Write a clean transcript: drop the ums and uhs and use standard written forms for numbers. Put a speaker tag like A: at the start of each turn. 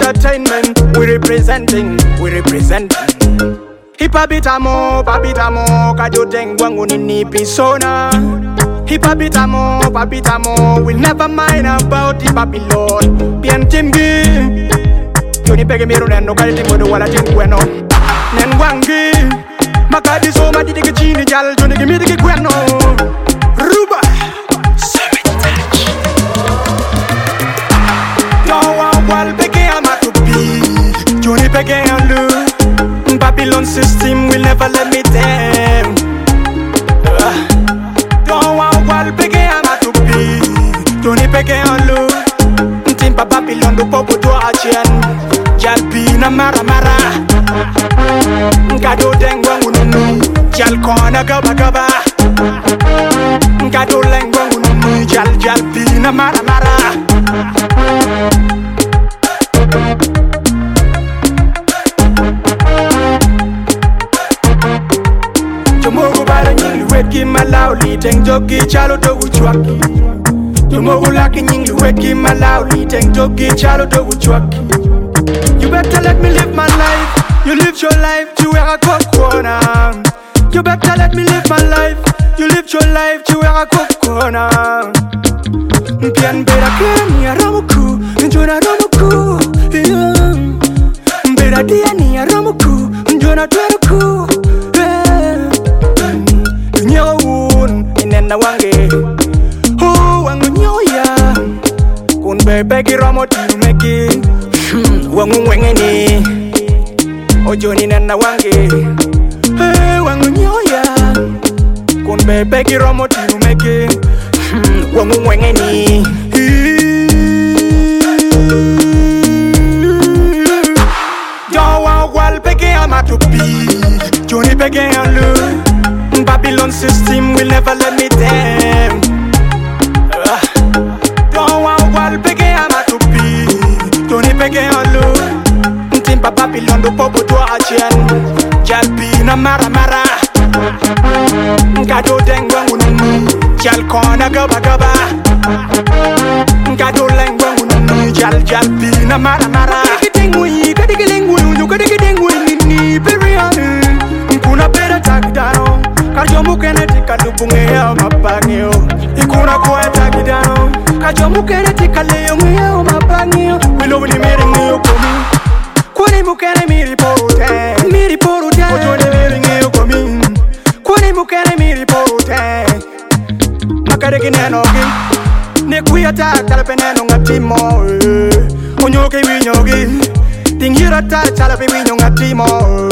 A: entertainment. We representing. Papitamo, kajoteng wangu nini pisona. Papitamo, we'll never mind about the Babylon. Bien timgi, Johnny pege miru neno kali timodo wala timkweno. Nen wangi, makadi so matitike chini jal Johnny gimitike kweno. Ruba, Sabotage. Dawa wal pege amatupi, Johnny pege andu. Babylon system will never let me down. Don't want wall pege amatupi, Johnny pege anlu. Timpa Babylon do popo do achen. Jalpi na mara. Nkado dengwa ngununu, jalkona gaba. Nkado lengwa ngununu, jalpi na mara. Jomogu bara nyingli weki malauli teng jogi chalo do uchwaki. Jomogu laki nyingli weki malauli teng jogi chalo do uchwaki. You better let me live my life. You live your life, you wear a corona. You better let me live my life. You live your life, you wear a corona. Mpian bera keni ya ramuku, njona ramuku. Bera dia ni ya ramuku, njona tweruku. Inena wange, wangu nyoya. Kun bebe kiromo tilumeki, wangu wengeni. Ojo ni nena wange, wangu nyoya. Kun bebe kiromo tilumeki, wangu wengeni. Dawa wal peke amatupi, Johnny peke anlu. Babylon system will never let me down. Don't want wall pege amatupi, Johnny pege anlu. Timpa Babylon do popo do achen. Jalpi na mara. Nkado dengwa ngununu, jalkona gaba. Nkado lengwa ngununu, jalpi na mara. Kadikidengui nini period. Nkuna pera takidano. Kajomu kenetika lubungea mapangio. Ikuna kueta kidano. Kajomu kenetika leyongea mapangio. Wilo wili miringi ukomi. Kwani mukene miripote. Ojone miringi ukomi. Kwani mukene miripote. Nakareki nenogi. Nekuya takala neno ngatimo. Onyoke winyogi. Tingira takala winyo ngatimo.